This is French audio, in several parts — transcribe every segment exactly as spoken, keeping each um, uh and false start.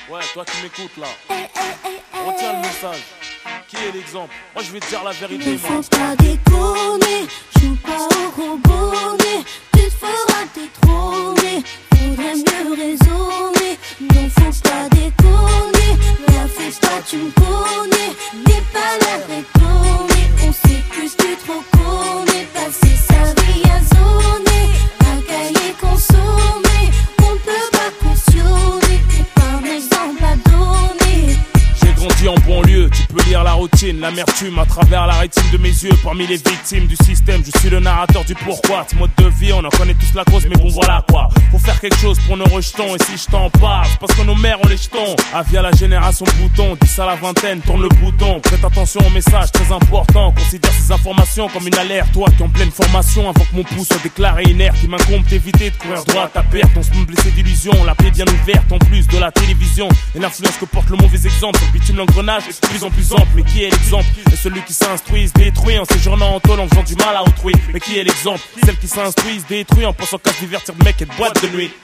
Ouais, toi qui m'écoutes là, retiens le message. Qui est l'exemple? Moi je vais te dire la vérité, ne moi. faut pas déconner, joue pas au gros bonnet. Tu te feras détrôner, faudrait mieux raisonner. Non, faut pas déconner, la fais pas, tu me connais. N'aie pas l'air étonné, on s'écuse, tu trop connais. Passer sa vie à zoner, à cahier consommer. On ne peut pas cautionner, t'es pas un exemple à donner. J'ai grandi en banlieue, tu peux lire la routine, l'amertume à travers la rétine de mes yeux. Parmi les victimes du système, je suis le narrateur du pourquoi. Ce mode de vie, on en connaît tous la cause, mais bon voilà quoi. Faut faire quelque chose pour nos rejetons, et si je t'en parle, c'est parce que nos mères ont les jetons. Avis à la génération bouton, dix à la vingtaine, tourne le bouton. Prête attention au message très important, considère ces informations comme une alerte. Toi qui en pleine formation, avant que mon pouls soit déclaré inerte, il m'incombe d'éviter de courir droit à ta perte. On se me blessé d'illusions, la plaie bien ouverte, en plus de la télévision. Et l'influence que porte le mauvais exemple, sur le bitume l'engrenage est de plus en plus ample. Mais qui est l'exemple? Et celui qui s'instruit se détruit en séjournant en tôle en faisant du mal à autrui. Mais qui est l'exemple? Celle qui s'instruit se détruit en pensant qu'à se divertir de mec et de boîte de nuit.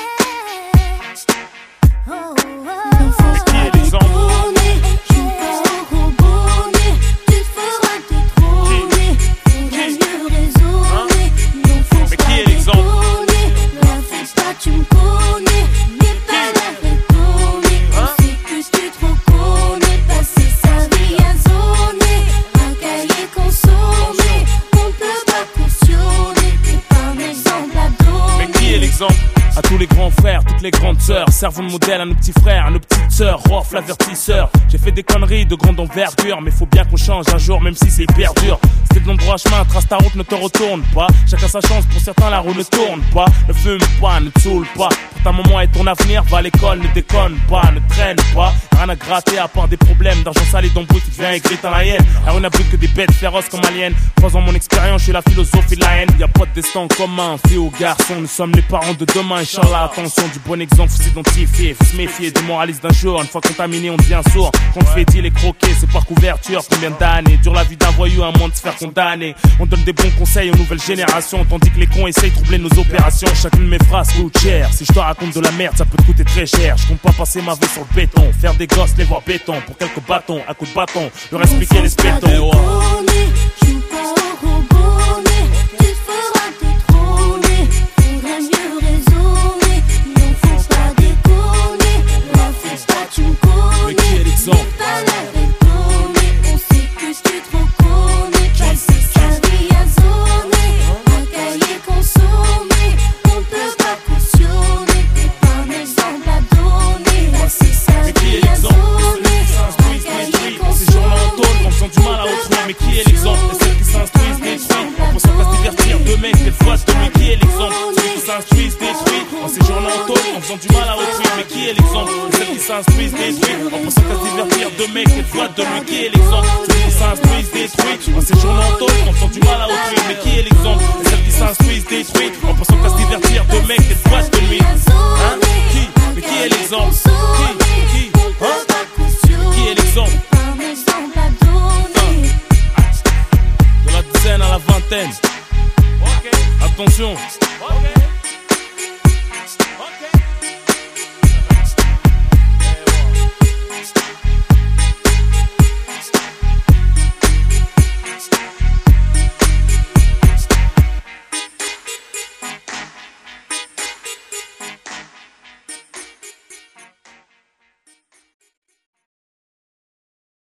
Mais qui est l'exemple? Joue pas au gros bonnet, tu te feras détrôner. Faudrait mieux raisonner, non faut Mais pas qui est l'exemple? déconner. La fais pas, tu me connais. N'aie pas l'air étonné, on s'écuse, tu trop connais. Passer sa vie à zoner, à cahier consommer. On ne peut pas cautionner, t'es pas un exemple à donner. Mais qui est l'exemple? À tous les grands frères, toutes les grandes sœurs, servons de modèle à nos petits frères, à nos petites sœurs, Rof l'avertisseur. J'ai fait des conneries de grande envergure, mais faut bien qu'on change un jour, même si c'est hyper dur. C'était de l'endroit chemin, trace ta route, ne te retourne pas. Chacun sa chance, pour certains la roue ne tourne pas. Ne fume pas, ne te saoule pas. Pour ta maman et ton avenir, va à l'école, ne déconne pas, ne traîne pas. Rien à gratter à part des problèmes d'argent sale et d'embrouille qui vient écrire dans la haine. La rue n'a plus que des bêtes féroces comme aliens. Croisant mon expérience, je suis la philosophie de la haine. Y'a pas de destin commun, fille ou garçon, nous sommes les parents de demain. Inch'Allah, attention, du bon exemple, faut s'identifier, faut se méfier des moralistes d'un jour. Une fois contaminé, on devient sourd. Qu'on te fait dire les croquer, c'est par couverture. Combien d'années dure la vie d'un voyou à moins de se faire condamner. On donne des bons conseils aux nouvelles générations, tandis que les cons essayent de troubler nos opérations. Chacune de mes phrases coûte cher. Si je te raconte de la merde, ça peut te coûter très cher. Je compte pas passer ma vie sur le béton, faire des gosses, les voir béton. Pour quelques bâtons, à coups de bâton, leur expliquer les spétons. Joue pas au gros bonnet, tu te feras détrôner. Faudrait mieux raisonner, non faut pas déconner. La fais pas, tu me connais. Mais qui est l'exemple? N'aie pas l'air étonné, on s'écuse, tu trop connais. Passer sa vie à zoner, à cahier consommer. On ne peut pas cautionner, t'es pas un exemple à donner. Passer sa Mais qui est vie à l'exemple? zoner, Celui qui s'instruit, à cahier détruit, en séjournant en tôle, en faisant du mal à autrui. Mais qui est l'exemple? Et celle qui s'instruit, se détruit, en pensant qu'à se divertir de mec et de boîte de nuit. Qui est l'exemple? Celui qui s'instruit, se détruit, en séjournant en tôle, en faisant du mal à autrui. Mais qui est l'exemple? Et celle qui s'instruit, se détruit, en pensant qu'à se divertir de mec et de boîte de nuit. Qui est l'exemple? Celui qui s'instruit, se détruit, en séjournant en tôle, en faisant du mal à autrui. Mais qui est l'exemple? Et celle qui s'instruit, se détruit, en pensant qu'à se divertir de mec et de boîte de nuit. Hein? Qui? Mais qui est l'exemple?